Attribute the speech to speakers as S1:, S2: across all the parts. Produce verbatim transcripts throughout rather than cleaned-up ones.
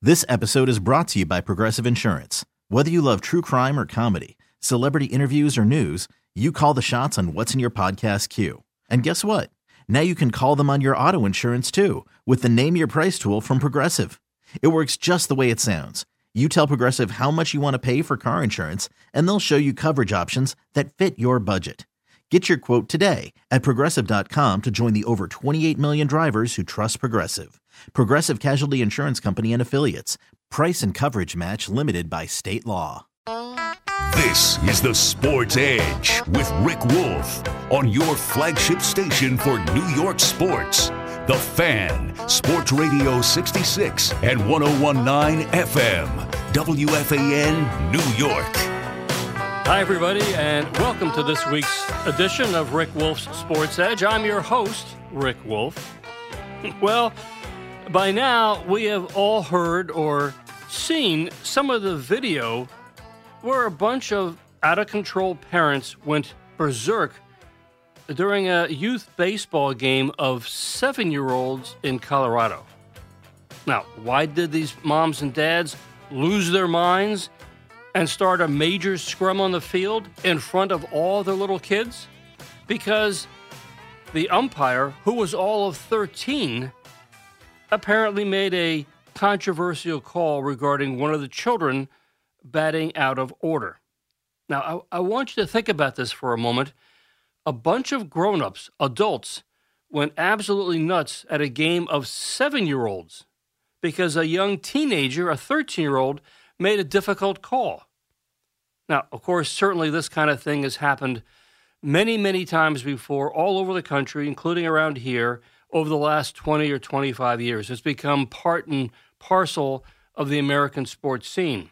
S1: This episode is brought to you by Progressive Insurance. Whether you love true crime or comedy, celebrity interviews or news, you call the shots on what's in your podcast queue. And guess what? Now you can call them on your auto insurance too with the Name Your Price tool from Progressive. It works just the way it sounds. You tell Progressive how much you want to pay for car insurance, and they'll show you coverage options that fit your budget. Get your quote today at Progressive dot com to join the over twenty-eight million drivers who trust Progressive. Progressive Casualty Insurance Company and Affiliates. Price and coverage match limited by state law.
S2: This is the Sports Edge with Rick Wolff on your flagship station for New York sports. The Fan, Sports Radio sixty-six and one oh one point nine F M, W F A N, New York.
S3: Hi, everybody, and welcome to this week's edition of Rick Wolff's Sports Edge. I'm your host, Rick Wolff. Well, by now, we have all heard or seen some of the video where a bunch of out-of-control parents went berserk during a youth baseball game of seven-year-olds in Colorado. Now, why did these moms and dads lose their minds and start a major scrum on the field in front of all their little kids? Because the umpire, who was all of thirteen, apparently made a controversial call regarding one of the children batting out of order. Now, I, I want you to think about this for a moment. A bunch of grown-ups, adults, went absolutely nuts at a game of seven-year-olds because a young teenager, a thirteen-year-old, made a difficult call. Now, of course, certainly this kind of thing has happened many, many times before all over the country, including around here, over the last twenty or twenty-five years. It's become part and parcel of the American sports scene.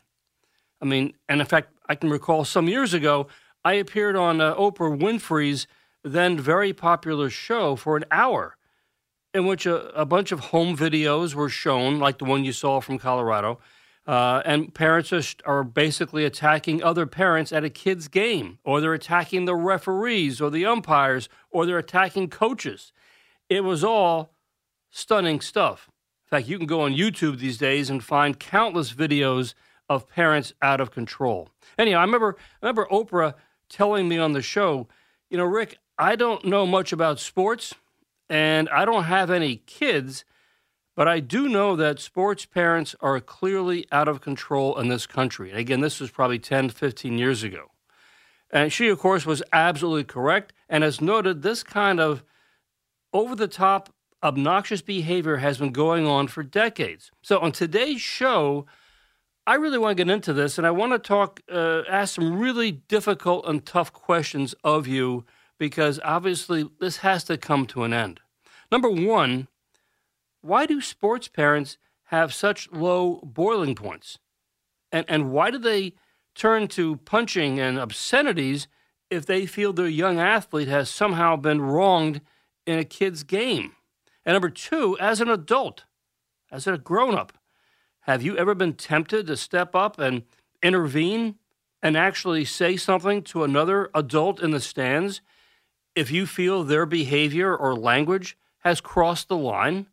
S3: I mean, and in fact, I can recall some years ago, I appeared on uh, Oprah Winfrey's then very popular show for an hour in which a, a bunch of home videos were shown, like the one you saw from Colorado, uh, and parents are, are basically attacking other parents at a kid's game, or they're attacking the referees or the umpires, or they're attacking coaches. It was all stunning stuff. In fact, you can go on YouTube these days and find countless videos of parents out of control. Anyhow, I remember, I remember Oprah telling me on the show, you know, Rick, I don't know much about sports, and I don't have any kids, but I do know that sports parents are clearly out of control in this country. And again, this was probably ten, fifteen years ago. And she, of course, was absolutely correct, and as noted, this kind of over-the-top, obnoxious behavior has been going on for decades. So on today's show, I really want to get into this, and I want to talk, uh, ask some really difficult and tough questions of you, because obviously this has to come to an end. Number one, why do sports parents have such low boiling points? And, and why do they turn to punching and obscenities if they feel their young athlete has somehow been wronged in a kid's game? And number two, as an adult, as a grown-up, have you ever been tempted to step up and intervene and actually say something to another adult in the stands if you feel their behavior or language has crossed the line?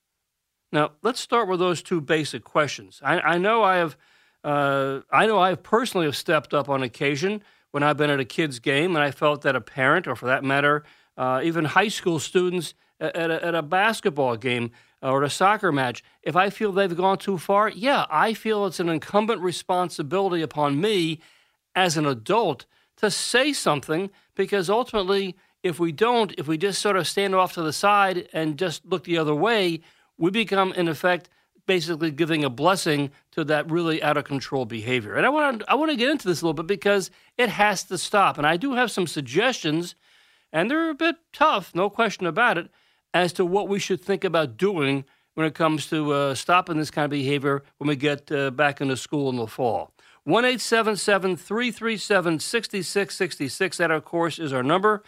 S3: Now, let's start with those two basic questions. I, I know I have, uh, I know I personally have stepped up on occasion when I've been at a kid's game and I felt that a parent, or for that matter, uh, even high school students at a, at a basketball game or a soccer match, if I feel they've gone too far, yeah, I feel it's an incumbent responsibility upon me as an adult to say something, because ultimately, if we don't, if we just sort of stand off to the side and just look the other way, we become, in effect, basically giving a blessing to that really out-of-control behavior. And I want to I want to get into this a little bit because it has to stop. And I do have some suggestions, and they're a bit tough, no question about it, as to what we should think about doing when it comes to uh, stopping this kind of behavior when we get uh, back into school in the fall. one eight seven seven, three three seven, six six six six, that, of course, is our number.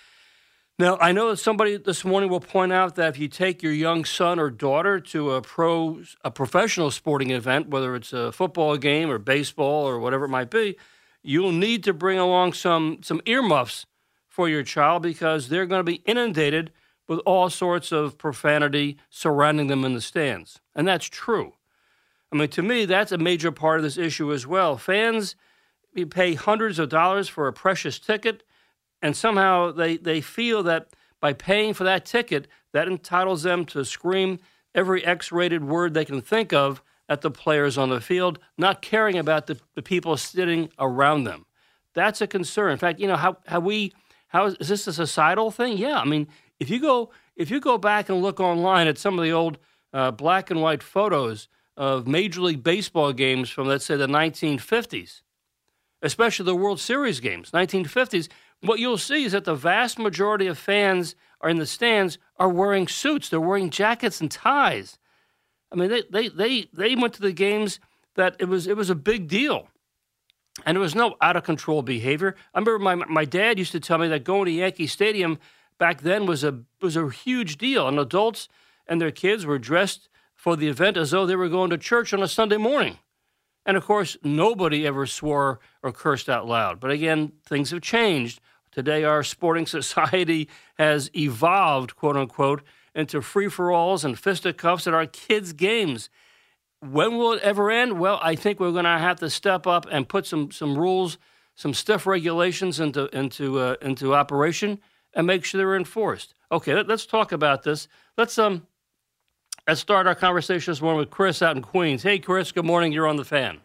S3: Now, I know that somebody this morning will point out that if you take your young son or daughter to a pro, a professional sporting event, whether it's a football game or baseball or whatever it might be, you'll need to bring along some, some earmuffs for your child because they're going to be inundated with all sorts of profanity surrounding them in the stands. And that's true. I mean, to me, that's a major part of this issue as well. Fans pay hundreds of dollars for a precious ticket, and somehow they, they feel that by paying for that ticket, that entitles them to scream every X-rated word they can think of at the players on the field, not caring about the, the people sitting around them. That's a concern. In fact, you know, how, how we, how is, is this a societal thing? Yeah. I mean, if you go, if you go back and look online at some of the old uh, black and white photos of Major League Baseball games from, let's say, the nineteen fifties, especially the World Series games, nineteen fifties, what you'll see is that the vast majority of fans are in the stands are wearing suits. They're wearing jackets and ties. I mean, they they they, they went to the games that it was it was a big deal. And there was no out-of-control behavior. I remember my my dad used to tell me that going to Yankee Stadium back then was a was a huge deal. And adults and their kids were dressed for the event as though they were going to church on a Sunday morning. And, of course, nobody ever swore or cursed out loud. But, again, things have changed. Today, our sporting society has evolved, quote-unquote, into free-for-alls and fisticuffs at our kids' games. When will it ever end? Well, I think we're going to have to step up and put some some rules, some stiff regulations into into uh, into operation and make sure they're enforced. Okay, let, let's talk about this. Let's um let's start our conversation this morning with Chris out in Queens. Hey, Chris. Good morning. You're on the Fan.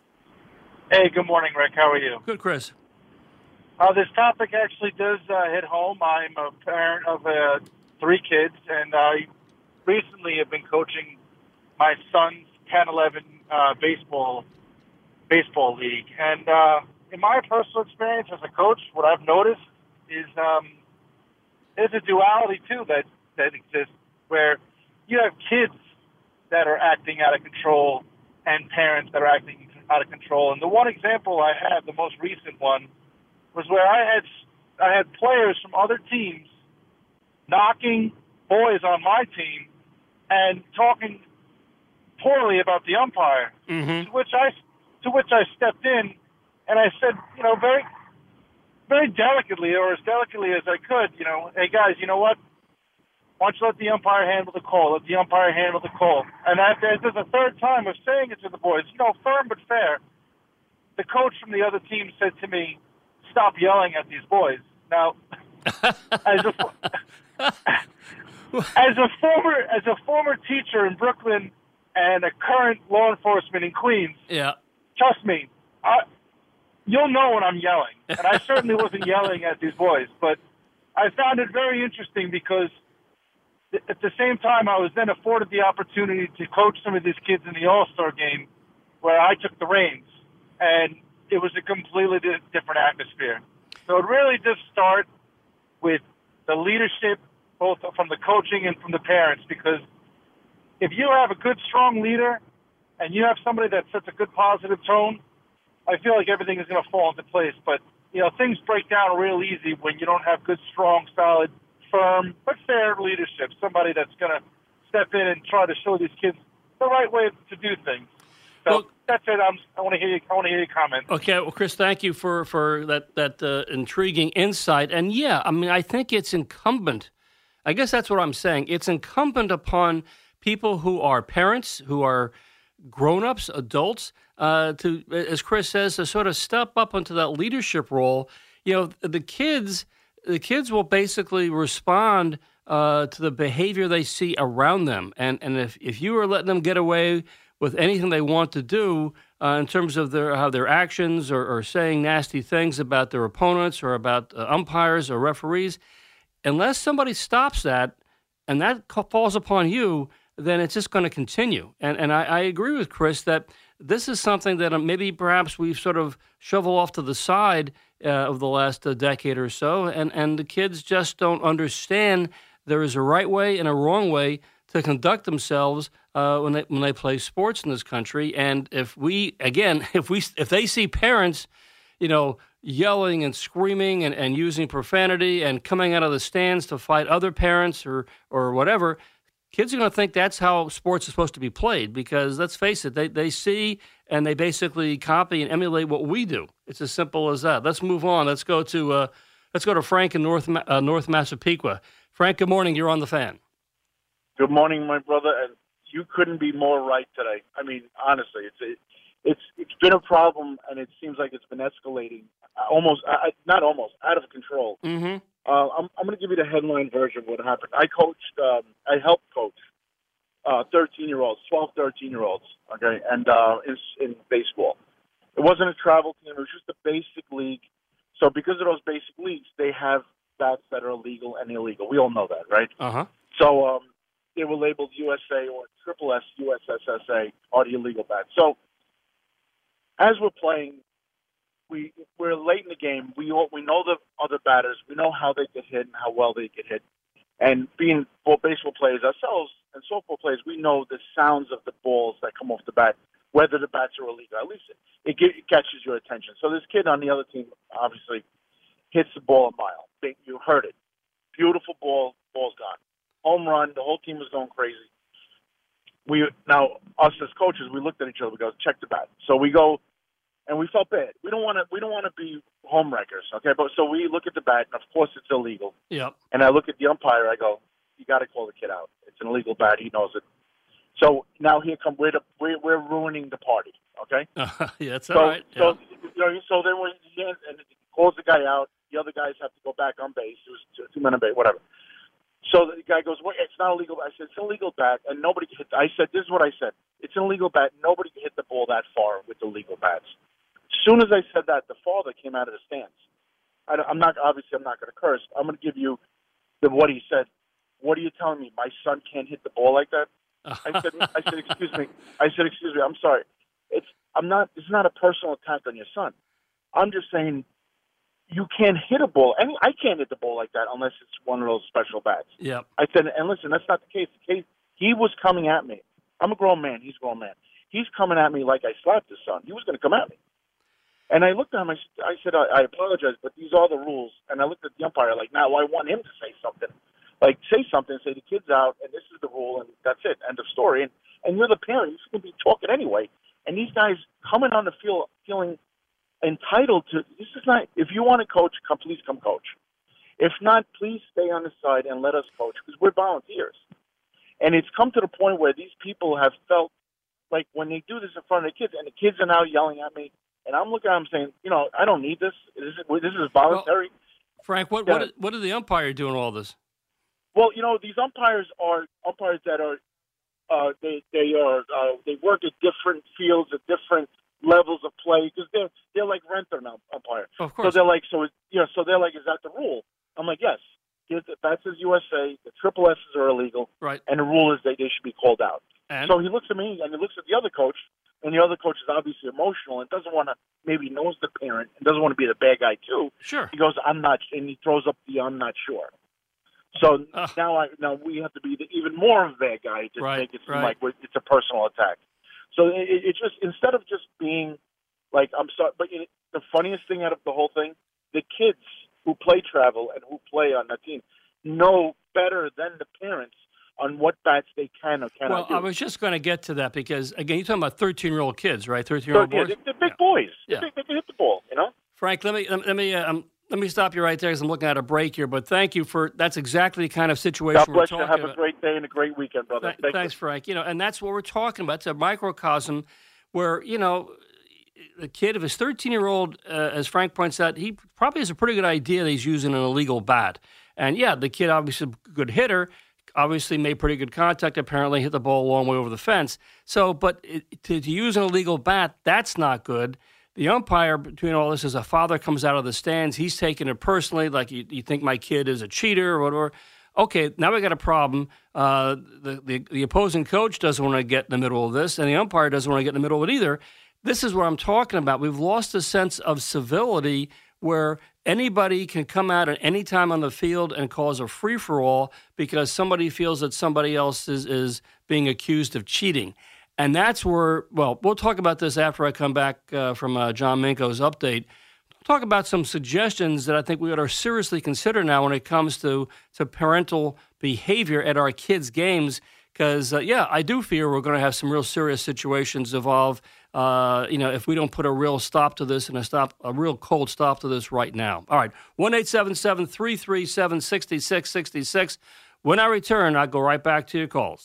S4: Hey, good morning, Rick. How are you?
S3: Good, Chris.
S4: Uh, this topic actually does uh, hit home. I'm a parent of uh, three kids, and I recently have been coaching my son's ten eleven uh, baseball baseball league. And uh, in my personal experience as a coach, what I've noticed is um, there's a duality, too, that, that exists where you have kids that are acting out of control and parents that are acting out of control. And the one example I had, the most recent one, was where I had I had players from other teams knocking boys on my team and talking poorly about the umpire,
S3: mm-hmm.
S4: to which I to which I stepped in and I said, you know, very very delicately, or as delicately as I could, you know, hey guys, you know what? Why don't you let the umpire handle the call? Let the umpire handle the call. And after this is the third time of saying it to the boys, you know, firm but fair. The coach from the other team said to me, "Stop yelling at these boys." Now, as a as a former as a former teacher in Brooklyn and a current law enforcement in Queens,
S3: yeah,
S4: trust me, I, you'll know when I'm yelling. And I certainly wasn't yelling at these boys, but I found it very interesting because at the same time I was then afforded the opportunity to coach some of these kids in the All-Star game where I took the reins, and it was a completely different atmosphere. So it really does start with the leadership, both from the coaching and from the parents, because if you have a good, strong leader and you have somebody that sets a good, positive tone, I feel like everything is going to fall into place. But, you know, things break down real easy when you don't have good, strong, solid, firm, but fair leadership, somebody that's going to step in and try to show these kids the right way to do things. So well, that's it. I'm, I want to hear you. I want to hear your comment.
S3: Okay, well, Chris, thank you for for that that uh, intriguing insight. And yeah, I mean, I think it's incumbent. I guess that's what I'm saying. It's incumbent upon people who are parents, who are grown-ups, adults, uh, to, as Chris says, to sort of step up into that leadership role. You know, the kids, the kids will basically respond uh, to the behavior they see around them, and and if if you are letting them get away with anything they want to do uh, in terms of their how their actions or, or saying nasty things about their opponents or about uh, umpires or referees, unless somebody stops that and that falls upon you, then it's just going to continue. And and I, I agree with Chris that this is something that maybe perhaps we've sort of shoveled off to the side uh, of the last uh, decade or so, and, and the kids just don't understand there is a right way and a wrong way to conduct themselves uh, when they when they play sports in this country. And if we again, if we if they see parents, you know, yelling and screaming and, and using profanity and coming out of the stands to fight other parents or or whatever, kids are going to think that's how sports is supposed to be played. Because let's face it, they they see and they basically copy and emulate what we do. It's as simple as that. Let's move on. Let's go to uh, let's go to Frank in North uh, North Massapequa. Frank, good morning. You're on the Fan.
S5: Good morning, my brother. And you couldn't be more right today. I mean, honestly, it's it, it's it's been a problem, and it seems like it's been escalating, almost uh, not almost out of control.
S3: Mm-hmm.
S5: Uh, I'm I'm going to give you the headline version of what happened. I coached, um, I helped coach uh, thirteen-year-olds, twelve, thirteen-year-olds, okay, and uh, in, in baseball. It wasn't a travel team. It was just a basic league. So because of those basic leagues, they have bats that are illegal and illegal. We all know that, right?
S3: Uh-huh.
S5: So um, they were labeled U S A or Triple S, U S S S A are the illegal bats. So as we're playing, we, we're late in the game. We all, we know the other batters. We know how they get hit and how well they get hit. And being both baseball players ourselves and softball players, we know the sounds of the balls that come off the bat, whether the bats are illegal. At least it, it, get, it catches your attention. So this kid on the other team obviously hits the ball a mile. You heard it. Beautiful ball. Ball's gone. Home run. The whole team was going crazy. We now us as coaches, we looked at each other. We go, check the bat. So we go, and we felt bad. We don't want to. We don't want to be home wreckers, okay? But so we look at the bat, and of course it's illegal.
S3: Yep.
S5: And I look at the umpire. I go, you got to call the kid out. It's an illegal bat. He knows it. So now here come we're the, we're, we're ruining the party, okay?
S3: Uh, yeah, that's
S5: so,
S3: all right.
S5: So
S3: yeah.
S5: you know, so then we and he calls the guy out. The other guys have to go back on base. It was two, two men on base, whatever. So the guy goes, well, it's not illegal. I said, it's an illegal bat, and nobody can hit. I said, this is what I said. It's an illegal bat. Nobody can hit the ball that far with illegal bats. As soon as I said that, the father came out of the stands. I, I'm not, obviously, I'm not going to curse. I'm going to give you the, what he said. What are you telling me? My son can't hit the ball like that? I said, I said, excuse me. I said, excuse me. I'm sorry. It's, I'm not, it's not a personal attack on your son. I'm just saying, you can't hit a ball. Any, I can't hit the ball like that unless it's one of those special bats.
S3: Yep.
S5: I said, and listen, that's not the case. The case, he was coming at me. I'm a grown man. He's a grown man. He's coming at me like I slapped his son. He was going to come at me. And I looked at him. I, I said, I, I apologize, but these are the rules. And I looked at the umpire like, now I want him to say something. Like, say something, say the kid's out, and this is the rule, and that's it, end of story. And, and you're the parent. You're going to be talking anyway. And these guys coming on the field feeling entitled to, this is not, if you want to coach, come, please come coach. If not, please stay on the side and let us coach, because we're volunteers. And it's come to the point where these people have felt like when they do this in front of the kids, and the kids are now yelling at me, and I'm looking at them saying, you know, I don't need this. This is, this is voluntary.
S3: Well, Frank, what,
S5: yeah.
S3: what, what did the umpire do in all this?
S5: Well, you know, these umpires are umpires that are, uh, they, they are, uh, they work at different fields, at different levels of play, because they're they're like renter now umpire.
S3: Of course.
S5: So they're like so you know so they're like, is that the rule? I'm like, yes. That says U S A. The triple S's are illegal,
S3: right?
S5: And the rule is that they should be called out.
S3: And?
S5: So he looks at me and he looks at the other coach, and the other coach is obviously emotional and doesn't want to, maybe knows the parent and doesn't want to be the bad guy too.
S3: Sure.
S5: He goes, I'm not, and he throws up the I'm not sure. So
S3: uh,
S5: now I now we have to be the, even more of a bad guy to
S3: right,
S5: make it seem
S3: right.
S5: like it's a personal attack. So it, it just, instead of just being like, I'm sorry, but it, the funniest thing out of the whole thing, the kids who play travel and who play on that team know better than the parents on what bats they can or cannot
S3: well,
S5: do.
S3: I was just going to get to that because, again, you're talking about thirteen-year-old kids, right? thirteen-year-old
S5: so, yeah,
S3: boys?
S5: they're, they're big
S3: yeah.
S5: boys.
S3: Yeah.
S5: They, they can hit the ball, you know?
S3: Frank, let me, let me, uh, um, let me stop you right there because I'm looking at a break here, but thank you for, that's exactly the kind of situation
S5: God
S3: we're
S5: bless
S3: talking
S5: you. Have
S3: about.
S5: a great day and a great weekend, brother.
S3: Th-
S5: Thank
S3: thanks,
S5: you.
S3: Frank. You know, and that's what we're talking about. It's a microcosm where, you know, the kid, if his thirteen-year-old, uh, as Frank points out, he probably has a pretty good idea that he's using an illegal bat. And, yeah, the kid obviously a good hitter, obviously made pretty good contact, apparently hit the ball a long way over the fence. So, but it, to, to use an illegal bat, that's not good. The umpire between all this is a father comes out of the stands. He's taking it personally, like you, you think my kid is a cheater or whatever. Okay, now we got a problem. Uh, the, the, the opposing coach doesn't want to get in the middle of this, and the umpire doesn't want to get in the middle of it either. This is what I'm talking about. We've lost a sense of civility where anybody can come out at any time on the field and cause a free-for-all because somebody feels that somebody else is, is being accused of cheating. And that's where, well, we'll talk about this after I come back uh, from uh, John Minko's update. We'll talk about some suggestions that I think we ought to seriously consider now when it comes to, to parental behavior at our kids' games. Because, uh, yeah, I do fear we're going to have some real serious situations evolve, uh, you know, if we don't put a real stop to this and a stop, a real cold stop to this right now. All right, one eight seven seven, three three seven, six six six six. When I return, I'll go right back to your calls.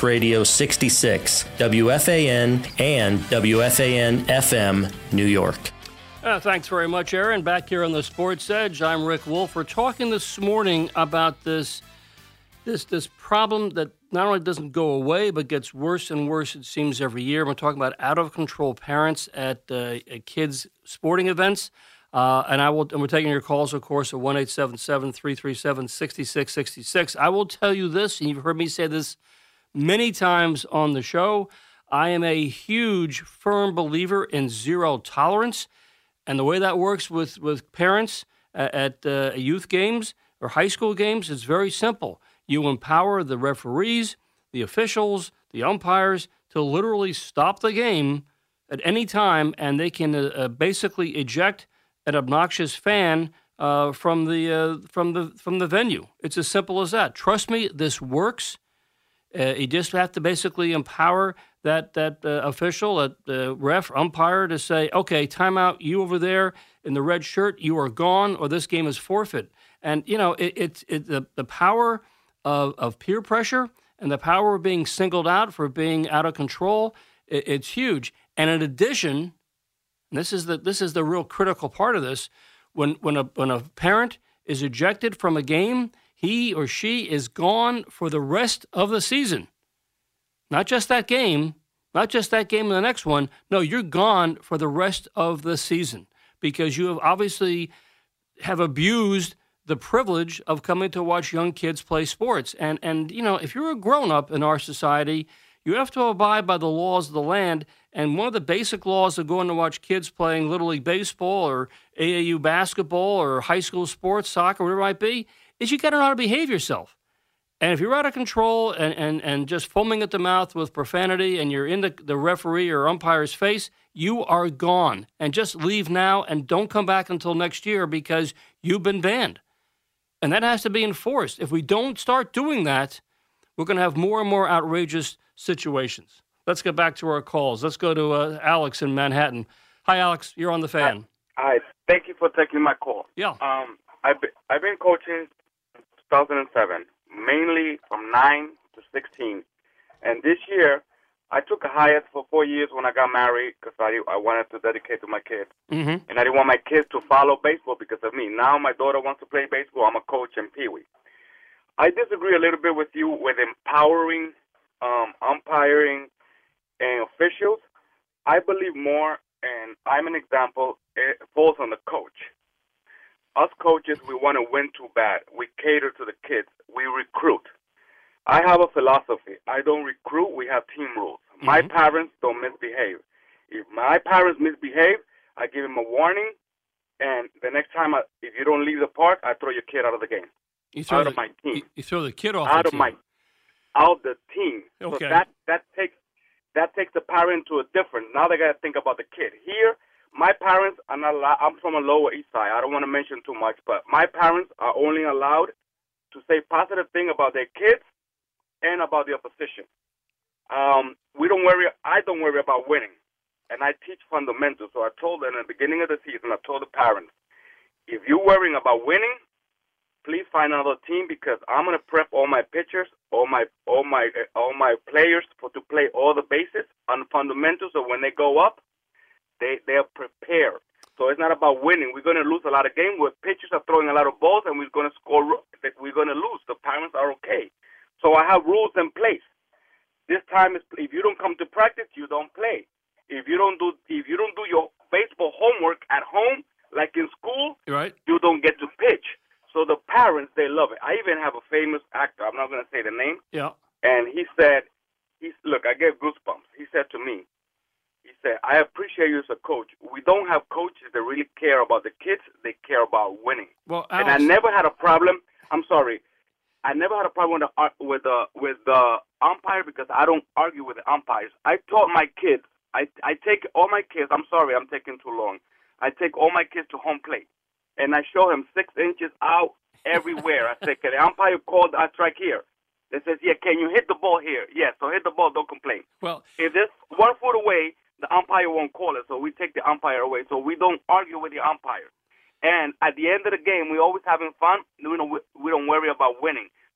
S6: Sports Radio sixty-six, W F A N and W F A N F M, New York.
S3: Uh, thanks very much, Aaron. Back here on the Sports Edge, I'm Rick Wolf. We're talking this morning about this, this, this problem that not only doesn't go away, but gets worse and worse, it seems, every year. We're talking about out-of-control parents at, uh, at kids' sporting events. Uh, and I will, and we're taking your calls, of course, at one eight seven seven, three three seven, six six six six. I will tell you this, and you've heard me say this many times on the show. I am a huge, firm believer in zero tolerance. And the way that works with, with parents at, at uh, youth games or high school games is very simple. You empower the referees, the officials, the umpires to literally stop the game at any time, and they can uh, uh, basically eject an obnoxious fan uh, from the uh, from the from the venue. It's as simple as that. Trust me, this works. Uh, you just have to basically empower that that uh, official, that uh, ref, umpire to say, okay, timeout, you over there in the red shirt, you are gone, or this game is forfeit. And, you know, it, it, it, the, the power of, of peer pressure and the power of being singled out for being out of control, it, it's huge. And in addition, and this is the this is the real critical part of this, when when a when a parent is ejected from a game, he or she is gone for the rest of the season. Not just that game, not just that game and the next one. No, you're gone for the rest of the season because you have obviously have abused the privilege of coming to watch young kids play sports. And, and you know, if you're a grown-up in our society, you have to abide by the laws of the land. And one of the basic laws of going to watch kids playing Little League Baseball or A A U basketball or high school sports, soccer, whatever it might be, is you got to know how to behave yourself. And if you're out of control and, and, and just foaming at the mouth with profanity and you're in the, the referee or umpire's face, you are gone. And just leave now and don't come back until next year because you've been banned. And that has to be enforced. If we don't start doing that, we're going to have more and more outrageous situations. Let's get back to our calls. Let's go to uh, Alex in Manhattan. Hi, Alex. You're on the fan.
S7: Hi. Thank you for taking my call.
S3: Yeah.
S7: Um, I've been, I've been coaching since two thousand seven, mainly from nine to sixteen. And this year, I took a hiatus for four years when I got married because I, I wanted to dedicate to my kids.
S3: Mm-hmm.
S7: And I didn't want my kids to follow baseball because of me. Now my daughter wants to play baseball. I'm a coach in Pee Wee. I disagree a little bit with you with empowering, um, umpiring, and officials. I believe more, and I'm an example, it falls on the coach. Us coaches, we want to win too bad. We cater to the kids. We recruit. I have a philosophy. I don't recruit. We have team rules. Mm-hmm. My parents don't misbehave. If my parents misbehave, I give them a warning, and the next time, I, if you don't leave the park, I throw your kid out of the game.
S3: You throw
S7: out
S3: the,
S7: of my team.
S3: You, you throw the kid off
S7: out
S3: the
S7: of
S3: team.
S7: my out the team.
S3: Okay.
S7: So that that takes that takes the parent to a different. Now they got to think about the kid. Here, my parents are not allowed. I'm from a Lower East Side. I don't want to mention too much, but my parents are only allowed to say positive thing about their kids and about the opposition. Um, we don't worry. I don't worry about winning, and I teach fundamentals. So I told them at the beginning of the season, I told the parents, if you're worrying about winning, please find another team because I'm gonna prep all my pitchers, all my all my all my players for to play all the bases on fundamentals. So when they go up, they they are prepared. So it's not about winning. We're gonna lose a lot of games where pitchers are throwing a lot of balls, and we're gonna score. We're gonna lose. The parents are okay. So I have rules in place. This time is if you don't come to practice, you don't play. If you don't do if you don't do your baseball homework at home, like in school,
S3: right,
S7: you don't get to pitch. So the parents, they love it. I even have a famous actor. I'm not going to say the name.
S3: Yeah.
S7: And he said, he's, look, I get goosebumps. He said to me, he said, I appreciate you as a coach. We don't have coaches that really care about the kids. They care about winning.
S3: Well,
S7: and I never had a problem. I'm sorry. I never had a problem with the, with the, with the umpire because I don't argue with the umpires. I taught my kids. I, I take all my kids. I'm sorry. I'm taking too long. I take all my kids to home plate. And I show him six inches out everywhere. I say, can the umpire call a strike here? They says, yeah, can you hit the ball here? Yes, so hit the ball, don't complain.
S3: Well,
S7: if this one foot away, the umpire won't call it, so we take the umpire away. So we don't argue with the umpire. And at the end of the game, we're always having fun. You know, we, we don't worry about winning.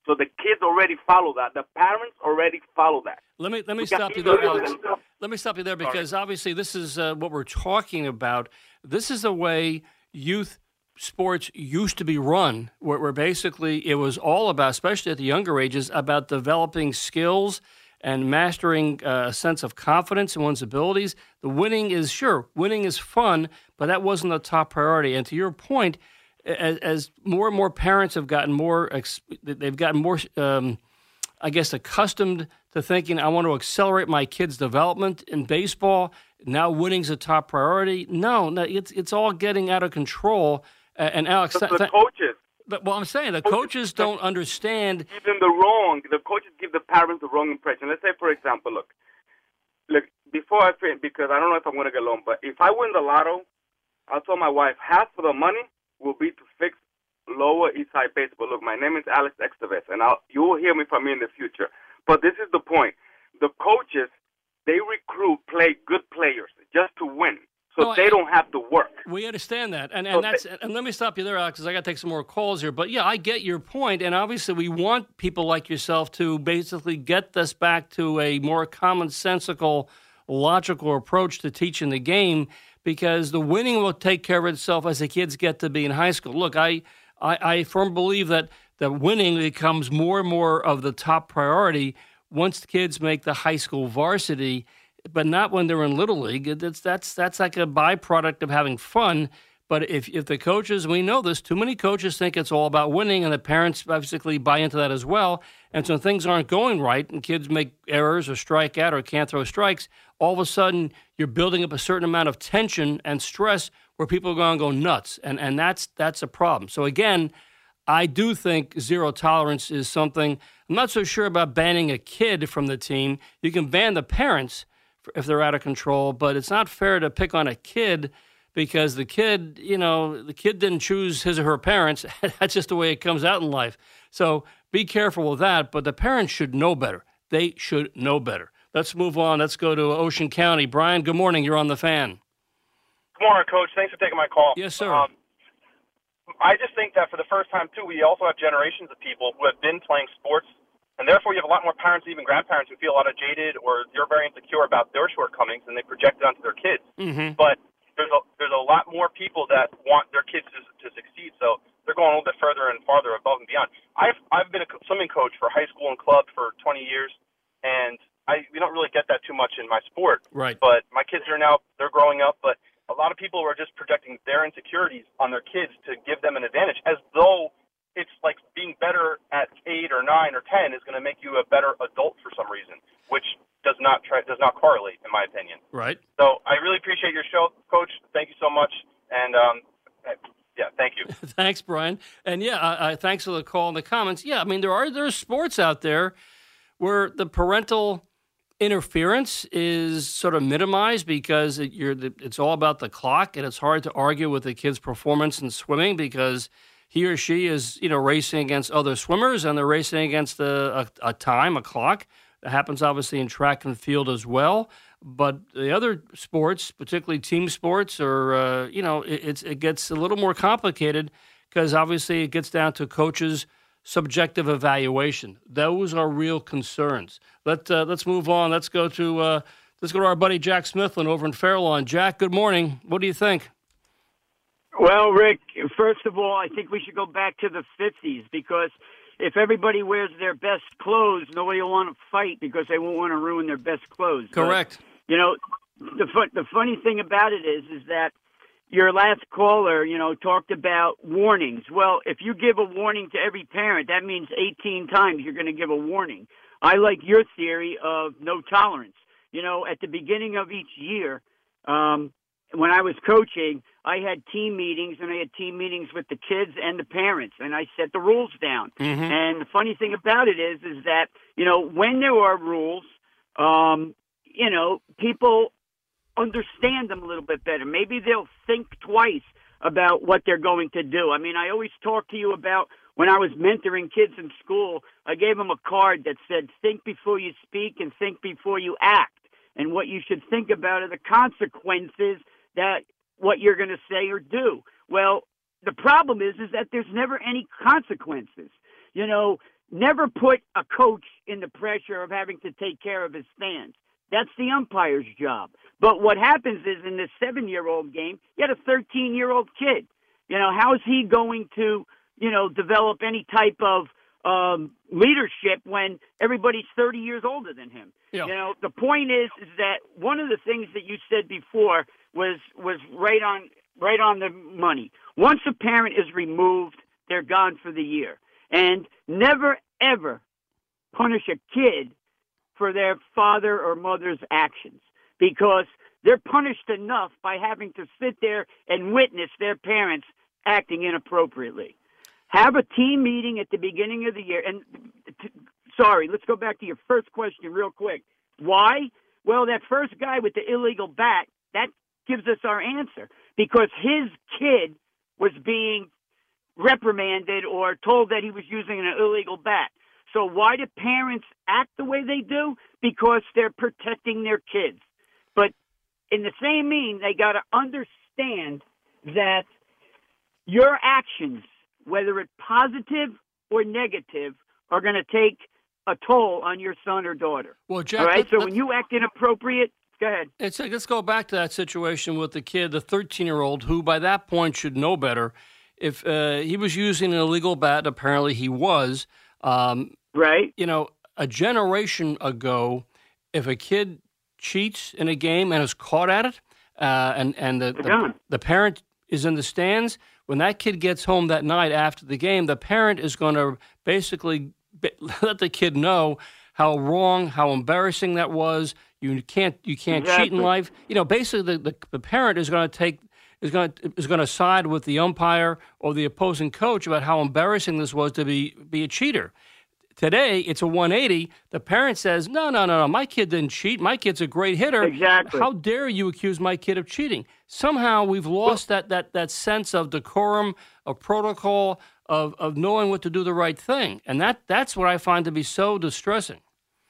S7: So the kids already follow that. The parents already follow that.
S3: Let me let me stop you there, Alex. Let me stop you there because obviously this is uh, what we're talking about. This is the way youth sports used to be run, where, where basically it was all about, especially at the younger ages, about developing skills and mastering uh, a sense of confidence in one's abilities. The winning is, sure, winning is fun, but that wasn't the top priority. And to your point, as, as more and more parents have gotten more, they've gotten more, um, I guess, accustomed to thinking, I want to accelerate my kid's development in baseball. Now winning's a top priority. No, no, it's it's all getting out of control. Uh, and Alex,
S7: the,
S3: th-
S7: the
S3: th-
S7: coaches.
S3: But, well, I'm saying the coaches don't understand.
S7: Give them the wrong. The coaches give the parents the wrong impression. Let's say, for example, look, look. Before I finish, because I don't know if I'm going to get long, but if I win the lotto, I'll tell my wife half of the money will be to fix Lower East Side baseball. Look, my name is Alex Exteves, and I'll, you will hear me from me in the future. But this is the point: the coaches, they recruit, play good players just to win. So no, they I, don't have to work.
S3: We understand that. And and, so that's, they, and let me stop you there, Alex, because I got to take some more calls here. But, yeah, I get your point. And obviously we want people like yourself to basically get this back to a more commonsensical, logical approach to teaching the game, because the winning will take care of itself as the kids get to be in high school. Look, I, I, I firmly believe that, that winning becomes more and more of the top priority once the kids make the high school varsity, but not when they're in Little League. That's that's that's like a byproduct of having fun. But if if the coaches, we know this, too many coaches think it's all about winning, and the parents basically buy into that as well. And so things aren't going right, and kids make errors or strike out or can't throw strikes, all of a sudden you're building up a certain amount of tension and stress where people are going to go nuts. And and that's that's a problem. So again, I do think zero tolerance is something. I'm not so sure about banning a kid from the team. You can ban the parents if they're out of control, but it's not fair to pick on a kid because the kid, you know, the kid didn't choose his or her parents. That's just the way it comes out in life. So be careful with that, but the parents should know better. They should know better. Let's move on. Let's go to Ocean County. Brian, good morning. You're on the Fan.
S8: Good morning, Coach. Thanks for taking my call.
S3: Yes, sir.
S8: Um, I just think that for the first time, too, we also have generations of people who have been playing sports, and therefore you have a lot more parents, even grandparents, who feel a lot of jaded or they're very insecure about their shortcomings, and they project it onto their kids.
S3: Mm-hmm.
S8: But there's a, there's a lot more people that want their kids to, to succeed, so they're going a little bit further and farther above and beyond. I've I've been a swimming coach for high school and club for twenty years, and I we don't really get that too much in my sport.
S3: Right.
S8: But my kids are now, they're growing up, but a lot of people are just projecting their insecurities on their kids to give them an advantage, as though it's like being better at eight or nine or ten is going to make you a better adult for some reason, which does not try, does not correlate, in my opinion.
S3: Right.
S8: So I really appreciate your show, Coach. Thank you so much, and um, yeah, thank you.
S3: Thanks, Brian. And yeah, I, I, thanks for the call and the comments. Yeah, I mean there are there are sports out there where the parental interference is sort of minimized because it, you're the, it's all about the clock, and it's hard to argue with the kid's performance in swimming because he or she is, you know, racing against other swimmers, and they're racing against a, a, a time, a clock. That happens obviously in track and field as well. But the other sports, particularly team sports, or uh, you know, it, it's, it gets a little more complicated because obviously it gets down to coaches' subjective evaluation. Those are real concerns. Let uh, let's move on. Let's go to uh, let's go to our buddy Jack Smithlin over in Fairlawn. Jack, good morning. What do you think?
S9: Well, Rick, first of all, I think we should go back to the fifties because if everybody wears their best clothes, nobody will want to fight because they won't want to ruin their best clothes.
S3: Correct.
S9: But, you know, the fu- the funny thing about it is, is that your last caller, you know, talked about warnings. Well, if you give a warning to every parent, that means eighteen times you're going to give a warning. I like your theory of no tolerance. You know, at the beginning of each year, um, when I was coaching, I had team meetings, and I had team meetings with the kids and the parents, and I set the rules down.
S3: Mm-hmm.
S9: And the funny thing about it is, is that, you know, when there are rules, um, you know, people understand them a little bit better. Maybe they'll think twice about what they're going to do. I mean, I always talk to you about when I was mentoring kids in school, I gave them a card that said, think before you speak and think before you act. And what you should think about are the consequences that what you're going to say or do. Well, the problem is, is that there's never any consequences. You know, never put a coach in the pressure of having to take care of his fans. That's the umpire's job. But what happens is in this seven-year-old game, you had a thirteen-year-old kid. You know, how is he going to, you know, develop any type of um, leadership when everybody's thirty years older than him?
S3: Yeah.
S9: You know, the point is, is that one of the things that you said before was was right on right on the money. Once a parent is removed, they're gone for the year. And never, ever punish a kid for their father or mother's actions, because they're punished enough by having to sit there and witness their parents acting inappropriately. Have a team meeting at the beginning of the year. And t- sorry, let's go back to your first question real quick. Why? Well, that first guy with the illegal bat, that gives us our answer, because his kid was being reprimanded or told that he was using an illegal bat. So why do parents act the way they do? Because they're protecting their kids. But in the same mean, they got to understand that your actions, whether it's positive or negative, are going to take a toll on your son or daughter.
S3: Well, Jack,
S9: all right.
S3: let,
S9: So when you act inappropriate, go ahead.
S3: It's, let's go back to that situation with the kid, the thirteen-year-old, who by that point should know better. If uh, he was using an illegal bat, apparently he was. Um,
S9: right.
S3: You know, a generation ago, if a kid cheats in a game and is caught at it, uh, and and the, the the parent is in the stands, when that kid gets home that night after the game, the parent is going to basically let the kid know how wrong, how embarrassing that was. You can't you can't
S9: exactly.
S3: cheat in life. You know, basically the, the, the parent is going to take is going to, is going to side with the umpire or the opposing coach about how embarrassing this was to be be a cheater. Today, it's a one eighty. The parent says, no, no, no, no, my kid didn't cheat. My kid's a great hitter.
S9: Exactly.
S3: How dare you accuse my kid of cheating? Somehow we've lost well, that, that, that sense of decorum, of protocol, of, of knowing what to do the right thing. And that that's what I find to be so distressing.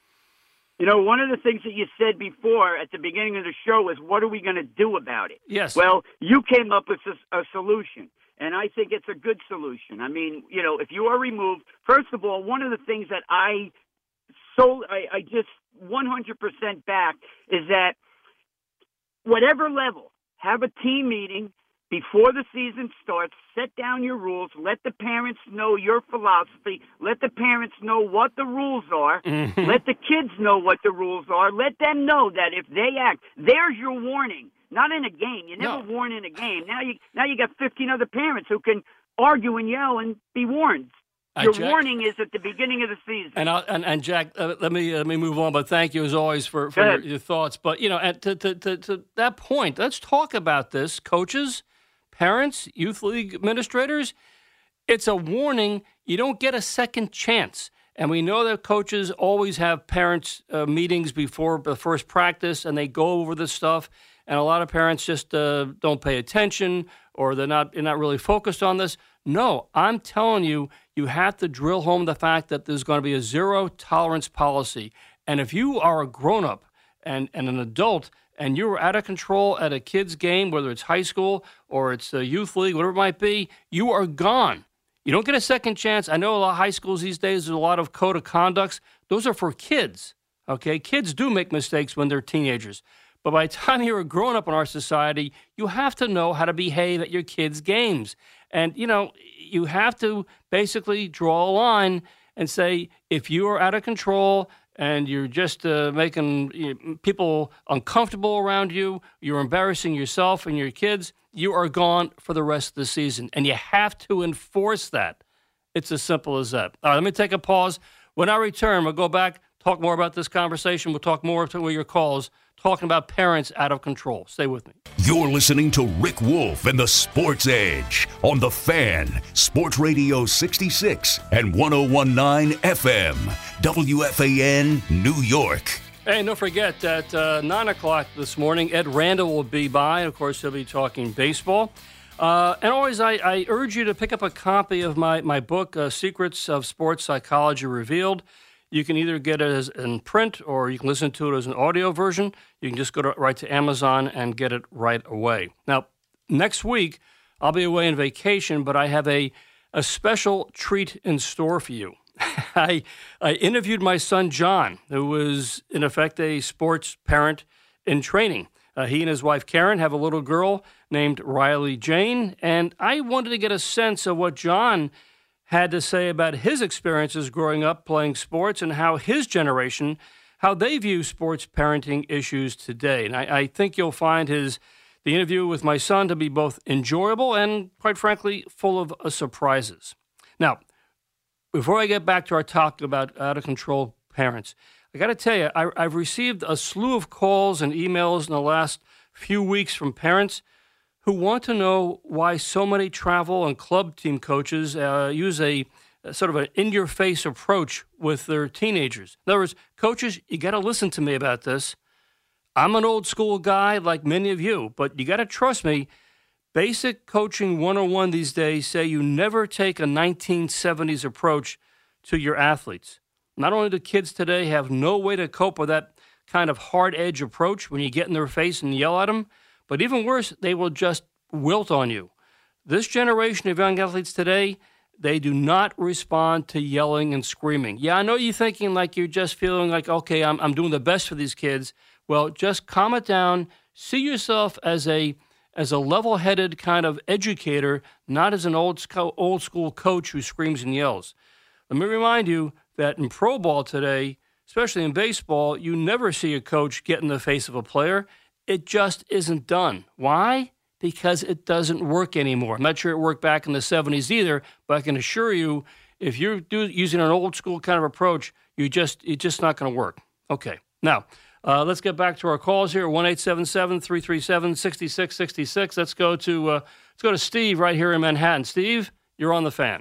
S9: You know, one of the things that you said before at the beginning of the show is, what are we going to do about it?
S3: Yes.
S9: Well, you came up with a, a solution, and I think it's a good solution. I mean, you know, if you are removed, first of all, one of the things that I so I, I just one hundred percent back is that whatever level, have a team meeting before the season starts, set down your rules, let the parents know your philosophy, let the parents know what the rules are,
S3: mm-hmm.
S9: let the kids know what the rules are, let them know that if they act, there's your warning. Not in a game. You never
S3: no.
S9: warn in a game. Now you now you got fifteen other parents who can argue and yell and be warned. Your
S3: Jack,
S9: warning is at the beginning of the season.
S3: And I'll, and, and Jack, uh, let me uh, let me move on. But thank you as always for, for your, your thoughts. But you know, at, to, to to to that point, let's talk about this, coaches, parents, youth league administrators. It's a warning. You don't get a second chance. And we know that coaches always have parents' uh, meetings before the first practice, and they go over this stuff. And a lot of parents just uh, don't pay attention, or they're not they're not really focused on this. No, I'm telling you, you have to drill home the fact that there's going to be a zero tolerance policy. And if you are a grown-up and, and an adult, and you're out of control at a kid's game, whether it's high school or it's a youth league, whatever it might be, you are gone. You don't get a second chance. I know a lot of high schools these days, there's a lot of code of conducts. Those are for kids, okay? Kids do make mistakes when they're teenagers. But by the time you're a grown-up in our society, you have to know how to behave at your kids' games. And, you know, you have to basically draw a line and say, if you are out of control and you're just uh, making you know, people uncomfortable around you, you're embarrassing yourself and your kids, you are gone for the rest of the season. And you have to enforce that. It's as simple as that. All right, let me take a pause. When I return, we'll go back, talk more about this conversation. We'll talk more about your calls, talking about parents out of control. Stay with me.
S2: You're listening to Rick Wolf and the Sports Edge on The Fan, Sports Radio sixty-six and one oh one point nine F M, W F A N, New York.
S3: Hey, don't forget that uh, nine o'clock this morning, Ed Randall will be by. Of course, he'll be talking baseball. Uh, and always, I, I urge you to pick up a copy of my, my book, uh, Secrets of Sports Psychology Revealed. You can either get it as in print or you can listen to it as an audio version. You can just go to, right to Amazon and get it right away. Now, next week, I'll be away on vacation, but I have a, a special treat in store for you. I, I interviewed my son, John, who was, in effect, a sports parent in training. Uh, he and his wife, Karen, have a little girl named Riley Jane, and I wanted to get a sense of what John had to say about his experiences growing up playing sports and how his generation, how they view sports parenting issues today. And I, I think you'll find his the interview with my son to be both enjoyable and, quite frankly, full of uh, surprises. Now, before I get back to our talk about out-of-control parents, I got to tell you, I, I've received a slew of calls and emails in the last few weeks from parents who want to know why so many travel and club team coaches uh, use a, a sort of an in-your-face approach with their teenagers. In other words, coaches, you got to listen to me about this. I'm an old-school guy like many of you, but you got to trust me. Basic Coaching one oh one these days say you never take a nineteen seventies approach to your athletes. Not only do kids today have no way to cope with that kind of hard-edge approach when you get in their face and yell at them, but even worse, they will just wilt on you. This generation of young athletes today, they do not respond to yelling and screaming. Yeah, I know you're thinking like you're just feeling like, okay, I'm, I'm doing the best for these kids. Well, just calm it down. See yourself as a as a level-headed kind of educator, not as an old, old school coach who screams and yells. Let me remind you that in pro ball today, especially in baseball, you never see a coach get in the face of a player. It just isn't done. Why? Because it doesn't work anymore. I'm not sure it worked back in the seventies either, but I can assure you, if you're do, using an old school kind of approach, you just it's just not going to work. Okay, now uh, let's get back to our calls here. one eight seven seven, three three seven, six six six six. Let's go to uh, let's go to Steve right here in Manhattan. Steve, you're on the Fan.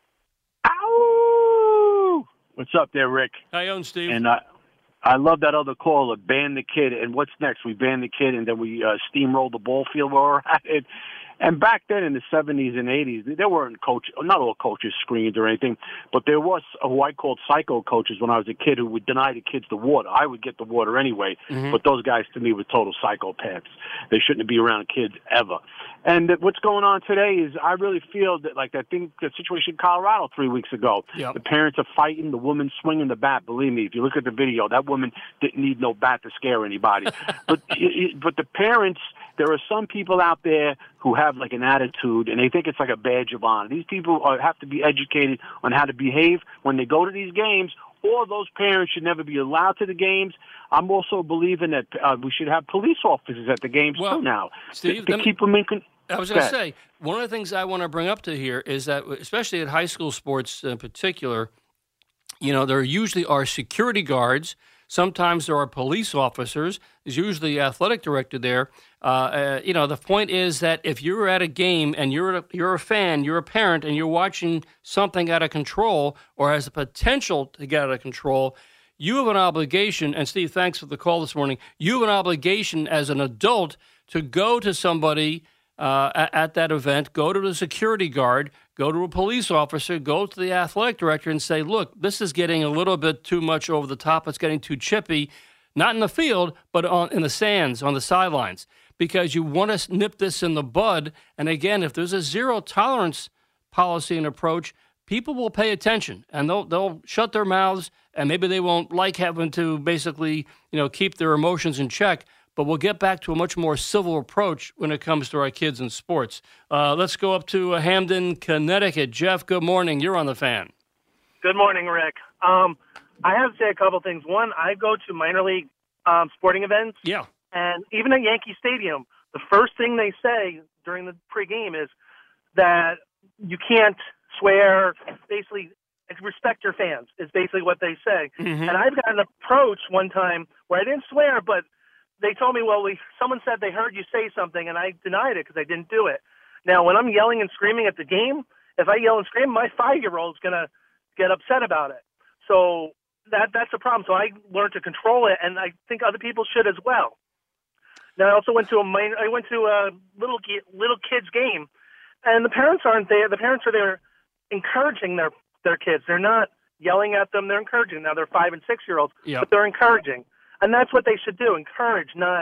S10: Ow! What's up there, Rick?
S3: How you doing, Steve?
S10: And I, I love that other caller, ban the kid. And what's next? We ban the kid, and then we uh, steamroll the ball field where we're at it. And back then in the seventies and eighties, there weren't coaches, not all coaches screamed or anything, but there was who I called psycho coaches when I was a kid who would deny the kids the water. I would get the water anyway, mm-hmm. but those guys to me were total psychopaths. They shouldn't be around kids ever. And what's going on today is I really feel that, like I think the situation in Colorado three weeks ago, yep. the parents are fighting, the woman swinging the bat. Believe me, if you look at the video, that woman didn't need no bat to scare anybody. but but the parents, there are some people out there who have like an attitude, and they think it's like a badge of honor. These people are, have to be educated on how to behave when they go to these games, or those parents should never be allowed to the games. I'm also believing that uh, we should have police officers at the games
S3: well,
S10: too now
S3: Steve,
S10: to, to keep them in control.
S3: I was going to say, one of the things I want to bring up to here is that, especially at high school sports in particular, you know, there usually are security guards. Sometimes there are police officers. There's usually the athletic director there. Uh, uh, you know, the point is that if you're at a game and you're a, you're a fan, you're a parent, and you're watching something out of control or has the potential to get out of control, you have an obligation, and Steve, thanks for the call this morning, you have an obligation as an adult to go to somebody uh, at, at that event, go to the security guard, go to a police officer, go to the athletic director and say, look, this is getting a little bit too much over the top. It's getting too chippy, not in the field, but on in the stands, on the sidelines, because you want to nip this in the bud. And again, if there's a zero tolerance policy and approach, people will pay attention and they'll they'll shut their mouths, and maybe they won't like having to basically, you know, keep their emotions in check. But we'll get back to a much more civil approach when it comes to our kids in sports. Uh, let's go up to uh, Hamden, Connecticut. Jeff, good morning. You're on the Fan.
S11: Good morning, Rick. Um, I have to say a couple things. One, I go to minor league um, sporting events.
S3: Yeah.
S11: And even at Yankee Stadium, the first thing they say during the pregame is that you can't swear. Basically, respect your fans is basically what they say. Mm-hmm. And I've got an approach one time where I didn't swear, but they told me, well, we, someone said they heard you say something, and I denied it because I didn't do it. Now, when I'm yelling and screaming at the game, if I yell and scream, my five-year-old's going to get upset about it. So that that's a problem. So I learned to control it, and I think other people should as well. Now, I also went to a minor, I went to a little little kids game, and the parents aren't there. The parents are there encouraging their, their kids. They're not yelling at them. They're encouraging. Now, they're five- and six-year-olds, yep. but they're encouraging. And that's what they should do, encourage, not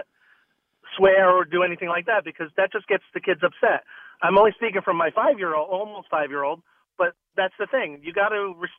S11: swear or do anything like that, because that just gets the kids upset. I'm only speaking from my five-year-old, almost five-year-old, but that's the thing. You got to respect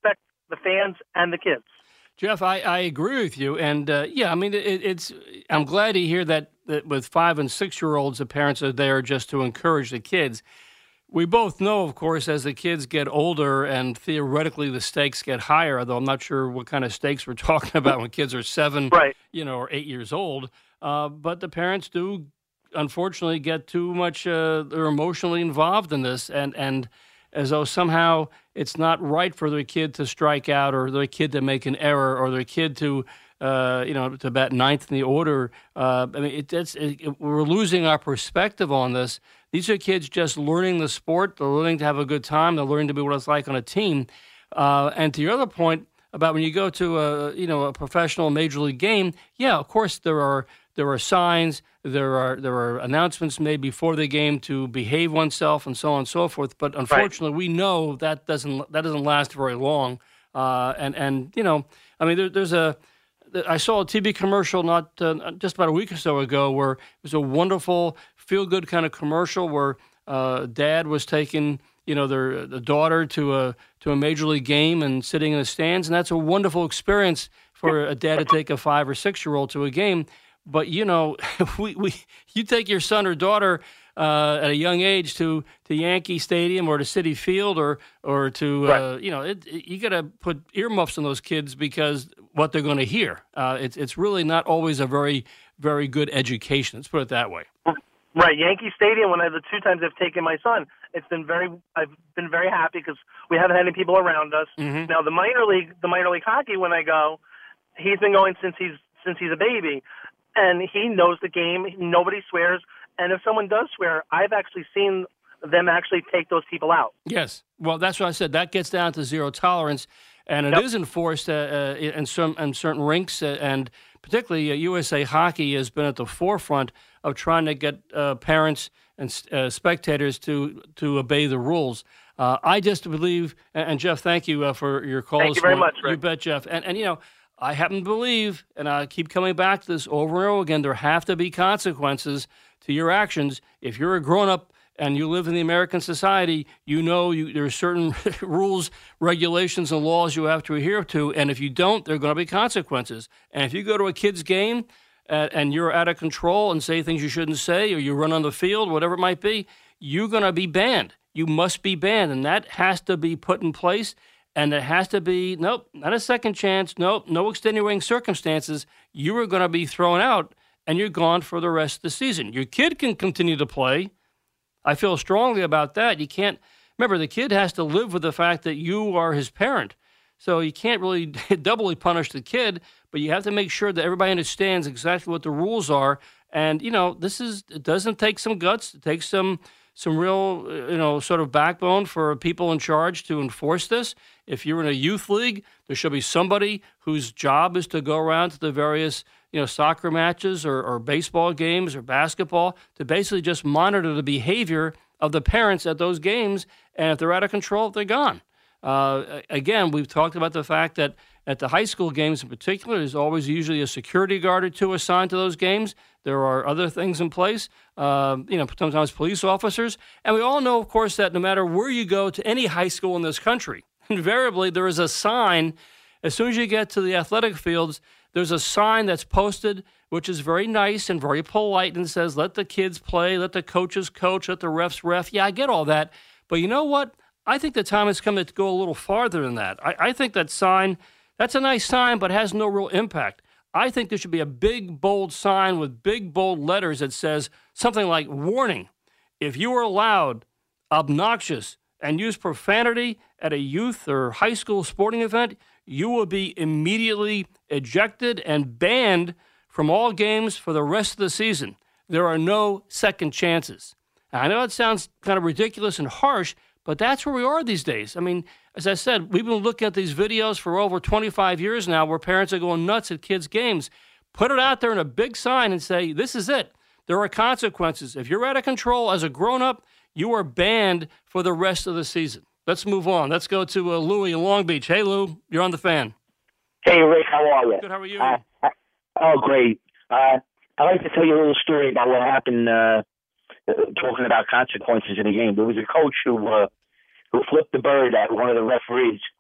S11: the fans and the kids.
S3: Jeff, I, I agree with you. And, uh, yeah, I mean, it, it's I'm glad to hear that, that with five- and six-year-olds, the parents are there just to encourage the kids. We both know, of course, as the kids get older and theoretically the stakes get higher, although I'm not sure what kind of stakes we're talking about when kids are seven,
S11: right.
S3: you know, or eight years old. Uh, but the parents do, unfortunately, get too much, uh, they're emotionally involved in this, and, and as though somehow it's not right for their kid to strike out or their kid to make an error or their kid to, uh, you know, to bat ninth in the order. Uh, I mean, it, it's, it, it, we're losing our perspective on this. These are kids just learning the sport. They're learning to have a good time. They're learning to be what it's like on a team. Uh, and to your other point about when you go to a, you know, a professional major league game, yeah, of course there are there are signs, there are there are announcements made before the game to behave oneself and so on and so forth. But unfortunately, right. we know that doesn't that doesn't last very long. Uh, and and you know, I mean, there, there's a. I saw a T V commercial not uh, just about a week or so ago where it was a wonderful, feel-good kind of commercial where uh, dad was taking, you know, their the daughter to a to a major league game and sitting in the stands, and that's a wonderful experience for a dad to take a five or six year old to a game. But you know, we, we you take your son or daughter uh, at a young age to, to Yankee Stadium or to Citi Field or or to right. uh, you know, it, it, you got to put earmuffs on those kids because what they're going to hear. Uh, it's it's really not always a very very good education. Let's put it that way.
S11: Right, Yankee Stadium. When I the two times I've taken my son, it's been very. I've been very happy because we haven't had any people around us.
S3: Mm-hmm.
S11: Now the minor league, the minor league hockey. When I go, he's been going since he's since he's a baby, and he knows the game. Nobody swears, and if someone does swear, I've actually seen them actually take those people out.
S3: Yes, well, that's what I said. That gets down to zero tolerance, and it
S11: yep. is
S3: enforced uh, uh, in some in certain rinks, uh, and particularly uh, U S A Hockey has been at the forefront of trying to get uh, parents and uh, spectators to to obey the rules. Uh, I just believe, and, and Jeff, thank you uh, for your call.
S11: Thank you very much, Rick.
S3: You bet, Jeff. And and you know, I happen to believe, and I keep coming back to this over and over again. There have to be consequences to your actions. If you're a grown up and you live in the American society, you know you, there are certain rules, regulations, and laws you have to adhere to. And if you don't, there are going to be consequences. And if you go to a kid's game uh, and you're out of control and say things you shouldn't say, or you run on the field, whatever it might be, you're going to be banned. You must be banned. And that has to be put in place. And it has to be, nope, not a second chance. Nope, no extenuating circumstances. You are going to be thrown out and you're gone for the rest of the season. Your kid can continue to play. I feel strongly about that. You can't, remember, the kid has to live with the fact that you are his parent. So you can't really doubly punish the kid, but you have to make sure that everybody understands exactly what the rules are. And, you know, this is, it doesn't take some guts. It takes some, some real, you know, sort of backbone for people in charge to enforce this. If you're in a youth league, there should be somebody whose job is to go around to the various, you know, soccer matches or, or baseball games or basketball to basically just monitor the behavior of the parents at those games. And if they're out of control, they're gone. Uh, again, we've talked about the fact that at the high school games in particular, there's always usually a security guard or two assigned to those games. There are other things in place, uh, you know, sometimes police officers. And we all know, of course, that no matter where you go to any high school in this country, invariably there is a sign. As soon as you get to the athletic fields, there's a sign that's posted, which is very nice and very polite and says, let the kids play, let the coaches coach, let the refs ref. Yeah, I get all that. But you know what? I think the time has come to go a little farther than that. I, I think that sign, that's a nice sign, but has no real impact. I think there should be a big, bold sign with big, bold letters that says something like, warning, if you are loud, obnoxious, and use profanity at a youth or high school sporting event, you will be immediately ejected and banned from all games for the rest of the season. There are no second chances. Now, I know it sounds kind of ridiculous and harsh, but that's where we are these days. I mean, as I said, we've been looking at these videos for over twenty-five years now where parents are going nuts at kids' games. Put it out there in a big sign and say, this is it. There are consequences. If you're out of control as a grown-up, you are banned for the rest of the season. Let's move on. Let's go to uh, Louie in Long Beach. Hey, Lou, you're on the Fan.
S12: Hey, Rick, how are you?
S3: Good, how are you?
S12: Uh, uh, oh, great. Uh, I'd like to tell you a little story about what happened uh, talking about consequences in the game. There was a coach who uh, who flipped the bird at one of the referees,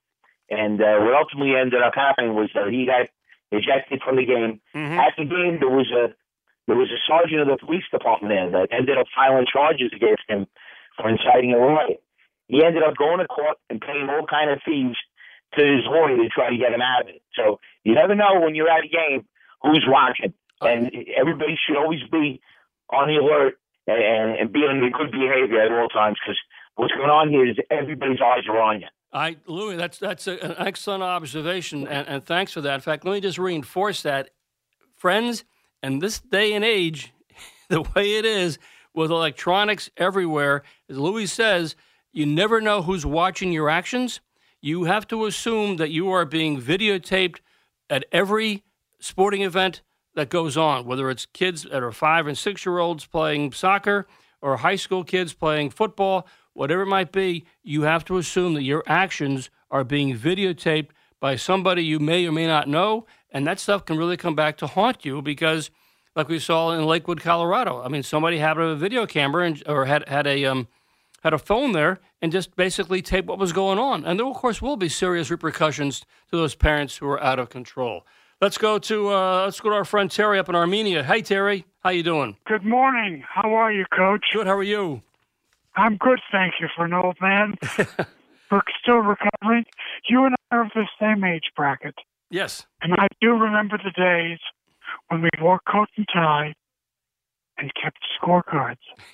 S12: And uh, what ultimately ended up happening was that he got ejected from the game.
S3: Mm-hmm.
S12: At the game, there was a there was a sergeant of the police department there that ended up filing charges against him for inciting a riot. He ended up going to court and paying all kind of fees to his lawyer to try to get him out of it. So you never know when you're at a game who's watching, and everybody should always be on the alert and, and be on good behavior at all times, because what's going on here is everybody's eyes are on you.
S3: I, Louis, that's that's a, an excellent observation, and, and thanks for that. In fact, let me just reinforce that. Friends, in this day and age, the way it is, with electronics everywhere, as Louis says, you never know who's watching your actions. You have to assume that you are being videotaped at every sporting event that goes on, whether it's kids that are five and six-year-olds playing soccer or high school kids playing football, whatever it might be. You have to assume that your actions are being videotaped by somebody you may or may not know, and that stuff can really come back to haunt you because, like we saw in Lakewood, Colorado, I mean, somebody had a video camera and, or had, had a um, had a phone there and just basically taped what was going on. And there, of course, will be serious repercussions to those parents who are out of control. Let's go to uh, let's go to our friend Terry up in Armenia. Hey, Terry, how you doing?
S13: Good morning. How are you, Coach?
S3: Good. How are you?
S13: I'm good, thank you, for an old man. We're still recovering. You and I are of the same age bracket.
S3: Yes.
S13: And I do remember the days when we wore coat and tie and kept scorecards.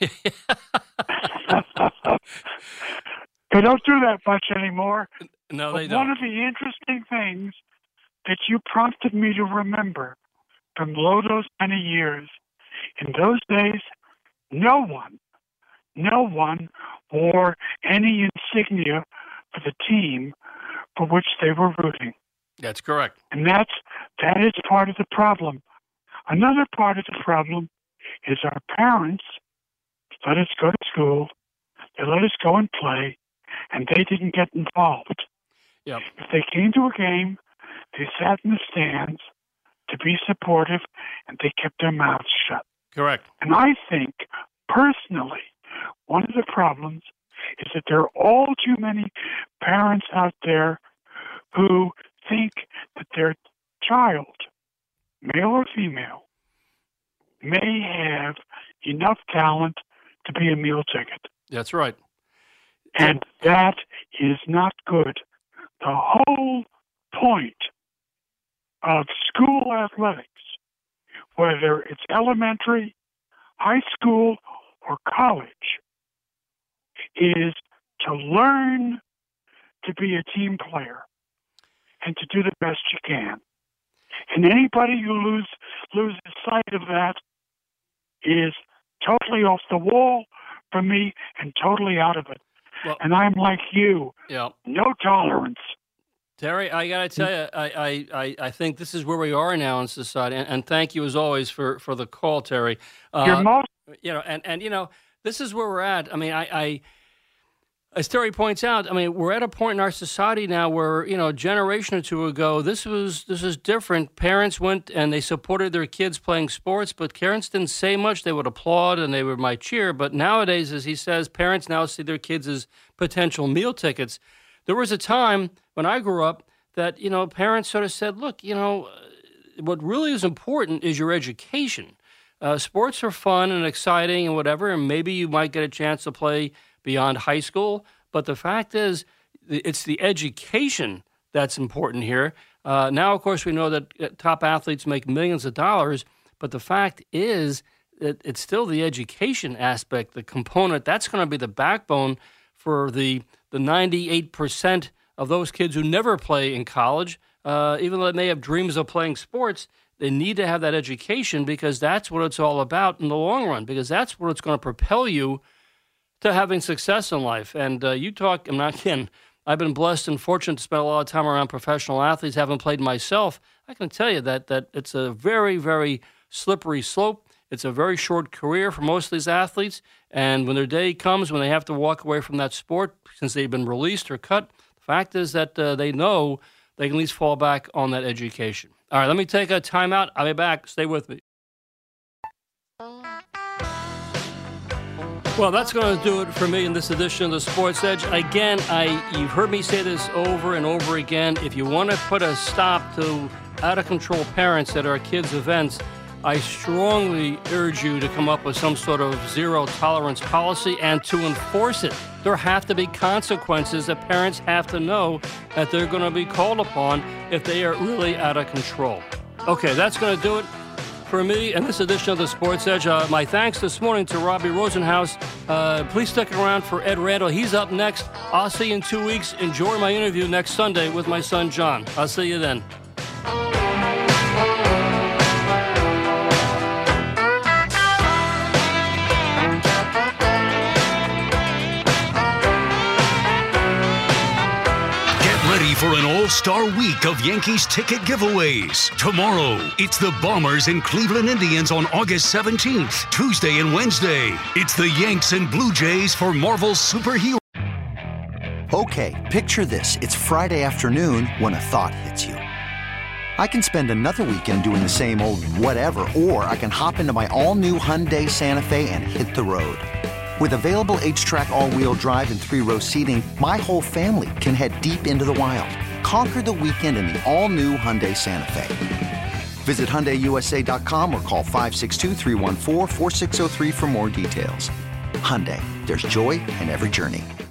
S13: They don't do that much anymore.
S3: No,
S13: but
S3: they don't.
S13: One of the interesting things that you prompted me to remember from below those many years, in those days, no one, no one wore any insignia for the team for which they were rooting.
S3: That's correct.
S13: And that's, that is part of the problem. Another part of the problem is our parents let us go to school, they let us go and play, and they didn't get involved.
S3: Yep.
S13: If they came to a game, they sat in the stands to be supportive, and they kept their mouths shut.
S3: Correct.
S13: And I think, personally, one of the problems is that there are all too many parents out there who think that their child, male or female, may have enough talent to be a meal ticket.
S3: That's right.
S13: And that is not good. The whole point of school athletics, whether it's elementary, high school, or college, is to learn to be a team player and to do the best you can. And anybody who lose, loses sight of that is totally off the wall for me and totally out of it.
S3: Well,
S13: and I'm like you.
S3: Yeah.
S13: No tolerance.
S3: Terry, I got to tell you, I, I, I think this is where we are now in society. And, and thank you, as always, for, for the call, Terry. Uh,
S13: You're most...
S3: You know, and, and, you know, this is where we're at. I mean, I, I, as Terry points out, I mean, we're at a point in our society now where, you know, a generation or two ago, this was this is different. Parents went and they supported their kids playing sports, but parents didn't say much. They would applaud and they would might cheer. But nowadays, as he says, parents now see their kids as potential meal tickets. There was a time when I grew up that, you know, parents sort of said, look, you know, what really is important is your education. Uh, sports are fun and exciting and whatever, and maybe you might get a chance to play beyond high school. But the fact is, it's the education that's important here. Uh, now, of course, we know that top athletes make millions of dollars, but the fact is that it's still the education aspect, the component, that's going to be the backbone for the, the ninety-eight percent of those kids who never play in college, uh, even though they may have dreams of playing sports. They need to have that education because that's what it's all about in the long run, because that's what it's going to propel you to having success in life. And uh, you talk, I'm not kidding, I've been blessed and fortunate to spend a lot of time around professional athletes, haven't played myself. I can tell you that that it's a very, very slippery slope. It's a very short career for most of these athletes. And when their day comes, when they have to walk away from that sport, since they've been released or cut, the fact is that uh, they know they can at least fall back on that education. All right, let me take a timeout. I'll be back. Stay with me. Well, that's going to do it for me in this edition of the Sports Edge. Again, I you've heard me say this over and over again. If you want to put a stop to out-of-control parents at our kids' events, I strongly urge you to come up with some sort of zero-tolerance policy and to enforce it. There have to be consequences that parents have to know that they're going to be called upon if they are really out of control. Okay, that's going to do it for me and this edition of the Sports Edge. Uh, my thanks this morning to Robbie Rosenhaus. Uh, please stick around for Ed Randall. He's up next. I'll see you in two weeks. Enjoy my interview next Sunday with my son, John. I'll see you then.
S2: For an all-star week of Yankees ticket giveaways. Tomorrow, it's the Bombers and Cleveland Indians on August seventeenth, Tuesday and Wednesday. It's the Yanks and Blue Jays for Marvel's superhero.
S14: Okay, picture this. It's Friday afternoon when a thought hits you. I can spend another weekend doing the same old whatever, or I can hop into my all-new Hyundai Santa Fe and hit the road. With available H-Track all-wheel drive and three-row seating, my whole family can head deep into the wild. Conquer the weekend in the all-new Hyundai Santa Fe. Visit Hyundai U S A dot com or call five six two, three one four, four six zero three for more details. Hyundai, there's joy in every journey.